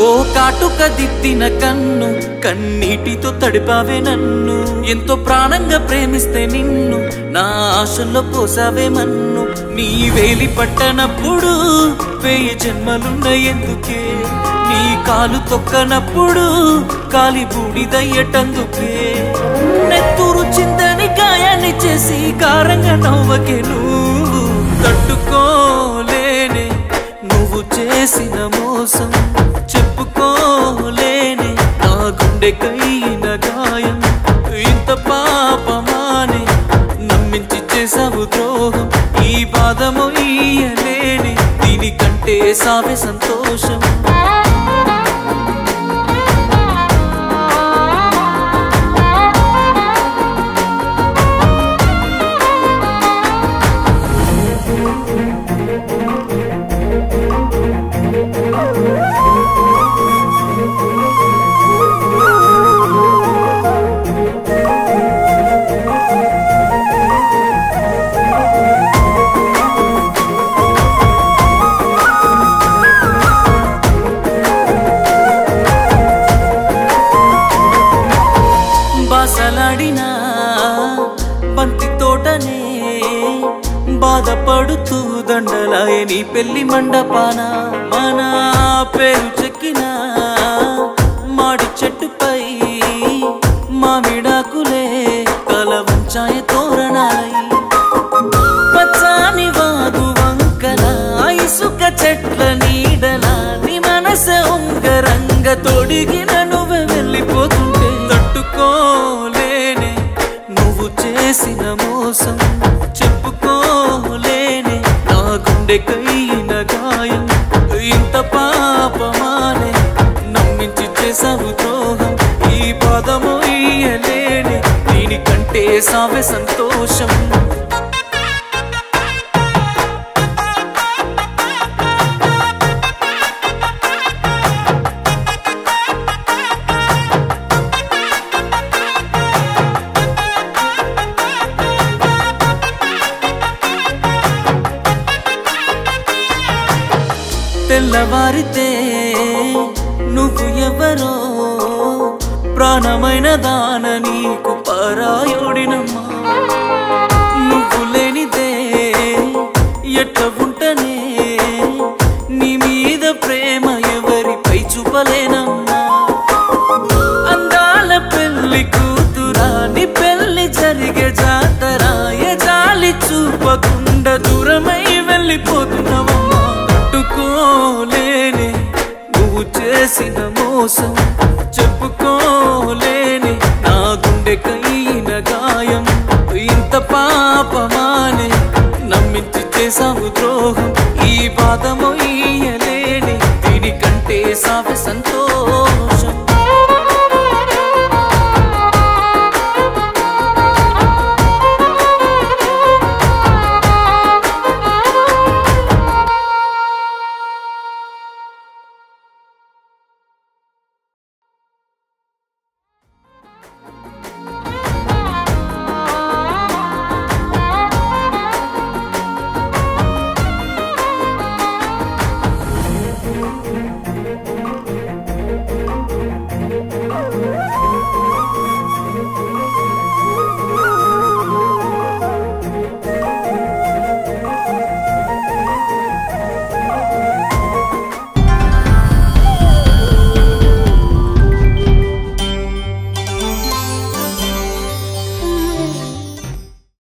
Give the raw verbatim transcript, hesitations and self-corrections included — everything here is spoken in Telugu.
ఓ కాటుక దిద్దిన కన్ను కన్నీటితో తడిపావే నన్ను ఎంతో ప్రాణంగా ప్రేమిస్తే నిన్ను నా ఆశల్లో పోసావే మన్ను నీ వేలి పట్టనప్పుడు వేయి జన్మలున్న ఎందుకే నీ కాలు తొక్కనప్పుడు కాలి బూడిదయ్యటందుకే నెత్తూరు చిందని గాయాన్ని చేసి కారంగా నవ్వకే నువ్వు తట్టుకోలేనే నువ్వు చేసిన మోసం చెప్పుకోలేనే నా గుండెకైన గాయం ఇంత పాపమానే నమ్మించి చేసావు ద్రోహం ఈ బాధము ఇయ్యలేనే దీనికంటే సావే సంతోషం బాసలాడినా బంతి తోటనే బాధపడుతూ దండలాయ నీ పెళ్లి మండపాన మన పేరు చెక్కిన మాడి చెట్టుపై మామిడాకులే కల వంచాయ తోరణాలై పచ్చాని వాగు వంకల ఇసుక చెట్ల నీడల నీ మనసే ఉంగరంగ తొడిగిన నువ్వే వెళ్ళిపోతుంటే తట్టుకోలేనే నువ్వు చేసిన మోసం చెప్పుకోలేనే నా గుండెకైన గాయం ఇంత పాపమానే నమ్మించి చేసావు ద్రోహం ఈ బాధము ఇయ్యలేనే దీనికంటే సావే సంతోషం తెల్లవారితే నువ్వు ఎవరో ప్రాణమైన దాన నీకు పరాయుడినమ్మా నువ్వు లేనిదే ఎట్ట ఉంటనే నీ మీద ప్రేమ ఎవరిపై చూపలేనమ్మా అందాల పెళ్లి కూతురా నీ పెళ్లి జరిగే జాతరా ఏ జాలి చూపకుండా దూరమై వెళ్ళిపోతున్నావమ్మా తట్టుకోలేనే నువ్వు చేసిన మోసం చెప్పుకోలేనే నా గుండెకైన గాయం ఇంత పాపమానే నమ్మించి చేసావు ద్రోహం ఈ బాధము ఇయ్యలేనే దీనికంటే సావే